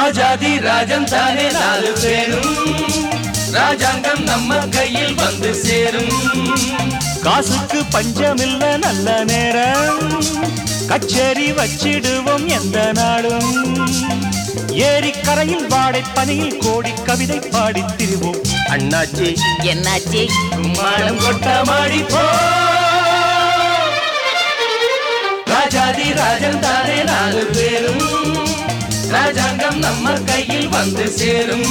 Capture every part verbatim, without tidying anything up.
ராஜாதி ராஜன் தானே நாலு பேரும் ராஜாங்கம் நம்ம கையில் வந்து சேரும். காசுக்கு பஞ்சமில்ல நல்ல நேரம் கச்சேரி வச்சிடுவோம் எந்த நாடும். ஏரி கரையில் வாடை பனியில் கோடி கவிதை பாடி திரிவோம். அண்ணாச்சி என்னாச்சி கும்மாளம் கொட்டமாடி போ. ராஜாதி ராஜன் தானே நாலு பேரும் ராஜாங்கம் நம்ம கையில் வந்து சேரும்.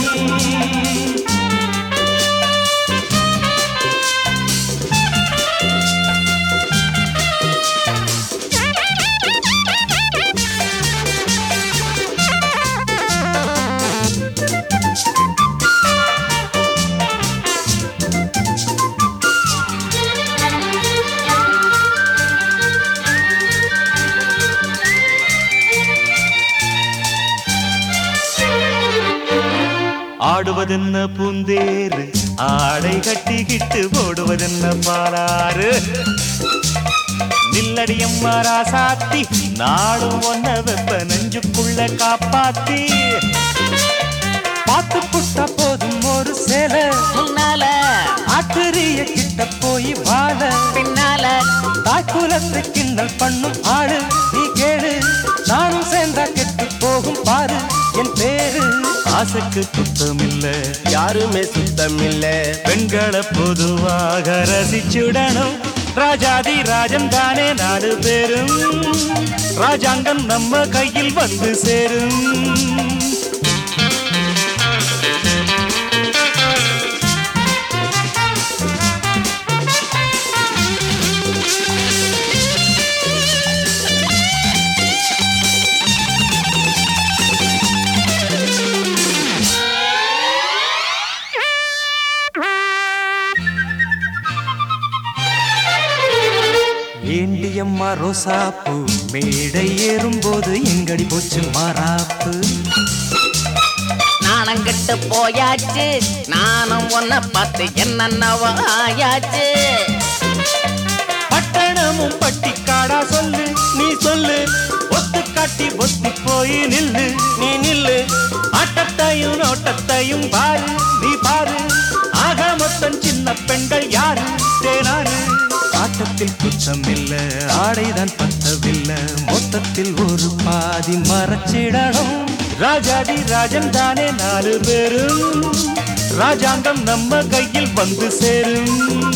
ஆடுவதென்ன பூந்தேரு ஆடை கட்டிக்கிட்டு ஓடுவதென்ன பாலாறு. நில்லடியம்மா ராசாத்தி நாடும் ஒன்ன வெப்ப நெஞ்சுக்குள்ள காப்பாத்தி. பார்த்து புட்டா போதும் ஒரு சேலை முன்னால ஆட்டுரிய கிட்ட போய் வாழ பின்னால தாக்குலத்தை கிண்டல் பண்ணும் ஆளு நீ கேளு. நானும் சேர்ந்தா கெட்டு போகும் பாரு என் பேரு. ஆசைக்கு குத்தம் இல்ல யாருமே சுத்தம் இல்ல. பெண்களை பொதுவாக ரசிச்சுடணும். ராஜாதி ராஜன் தானே நாலு பேரும் ராஜாங்கம் நம்ம கையில் வந்து சேரும். ஏண்டியம்மா ரோசாப்பு மேடை ஏறும்போது எங்கடி போச்சு மாறாப்பு. நாணங்கட்டு போயாச்சு நானும் ஒன்ன பார்த்து என்னென்னவோ ஆயாச்சு. பட்டணமும் பட்டிக்காடா சொல்லு நீ சொல்லு. ஒத்து காட்டி ஒத்தி போய் நில்லு நீ நில்லு. ஆட்டத்தையும் நோட்டத்தையும் பாரு நீ பாரு. ஆக மொத்தம் சின்ன பெண்கள் யாரு தேனாரு. ஆட்டத்தில் குற்றம் இல்ல ஆடைதான் பத்தவில்லை. மொத்தத்தில் ஒரு பாதி மறைச்சிடணும். ராஜாதி ராஜன் தானே நாலு பேரும் ராஜாங்கம் நம்ம கையில் வந்து சேரும்.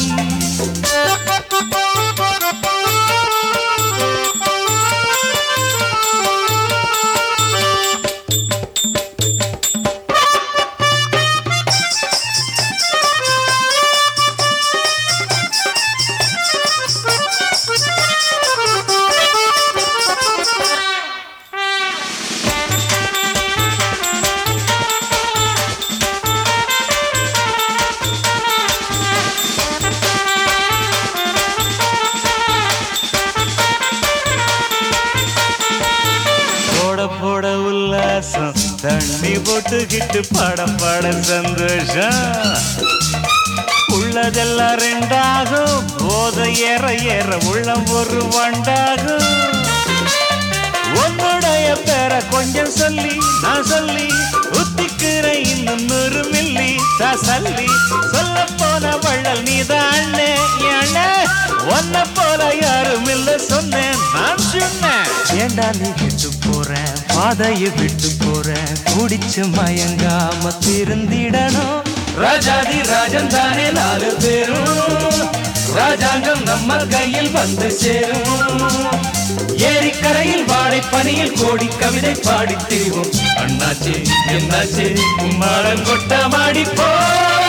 போட உல்லாசம் தண்ணி போட்டுக்கிட்டு படம் பாட சந்தோஷம். உள்ளதெல்லாம் ரெண்டாகும் போத ஏற ஏற உள்ளம் ஒரு வண்டாகும். உன்னுடைய பேரை கொஞ்சம் சொல்லி நான் சொல்லி உத்திக்கிற இன்னும் நூறு மில்லி தசல்லி. சொல்ல போன வள்ளல் நீதான் ஒன்ன போல யாரும் இல்ல சொன்னேன் நான் சொன்னேன். ஏண்டா நீ விட்டு போற பாதையை விட்டு போற குடிச்சு மயங்காம திருந்திடணும். ராஜாதி ராஜன் தானே நாலு பேரும் ராஜாங்கம் நம்ம கையில் வந்து சேரும். ஏரிக்கரையில் வாடை பனியில் கோடி கவிதை பாடி திரிவோம். அண்ணாச்சி என்னாச்சி கும்மாளம் கொட்டமாடி போ.